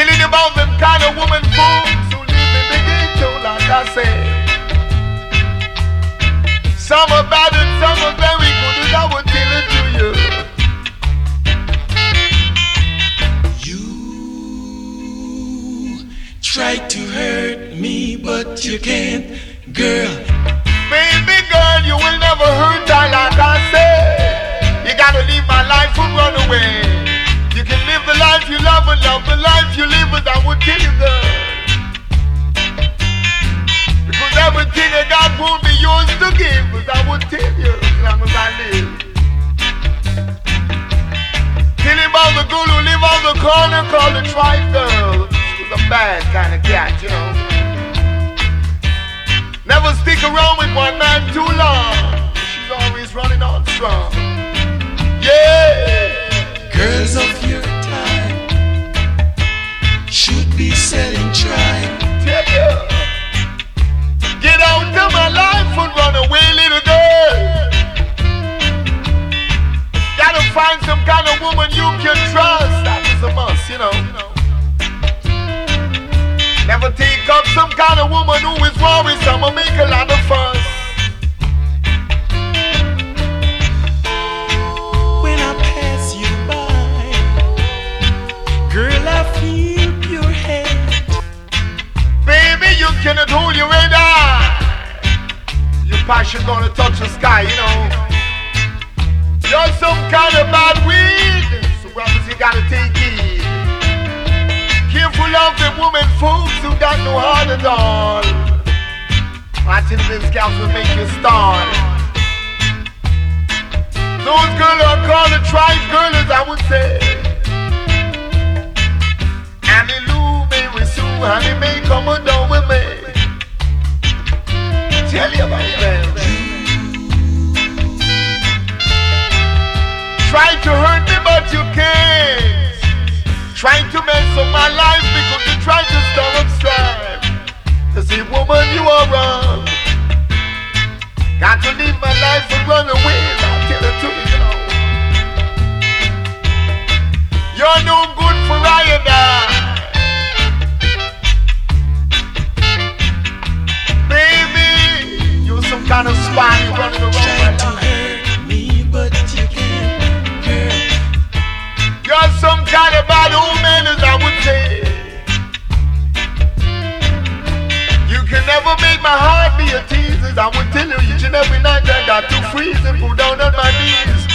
Telling you about them kind of woman folks who live in the ghetto, like I said. Some are bad and some are very good, and I will tell it to you. You try to hurt me, but you can't, girl. Baby girl, you will never hurt I, like I said. You gotta leave my life and run away. You can live the life you love and love the life you live, as I would tell you, girl. Because everything that God won't be yours to give, as I would tell you, as long as I live. Tell him about the girl who live on the corner called the Tribe Girl. She was a bad kind of cat, you know. Never stick around with one man too long. She's always running on strong. Yeah! Girls of your time should be selling tribe. Tell you, get out of my life and run away, little girl. Gotta find some kind of woman you can trust. That is a must, you know. Never take up some kind of woman who is worrisome or make a lot of fuss. When I pass you by, girl, I feel your head. Baby, you cannot hold your head high. Your passion gonna touch the sky, you know. You're some kind of bad weed, so brothers, you gotta take heed. Careful of the woman folks who got no heart at all. Watching them scouts will make you start. Those girls are called the Tribe Girls, I would say. Annie Lou, Mary Sue, honey may come down with me. Tell you about them. Try to hurt me, but you can't. Trying to mess up my life because you try to stir up strife. To say, woman, you are wrong. Got to leave my life and run away. I'll tell it to you, you know. You're no good for I and I. Baby, you're some kind of spy running around my Try to life. hurt me, but you can't, girl. You're some kind of bad old man, as I would say. You can never make my heart be a tease, as I would tell you. Each and every night I got to freeze and pull down on my knees.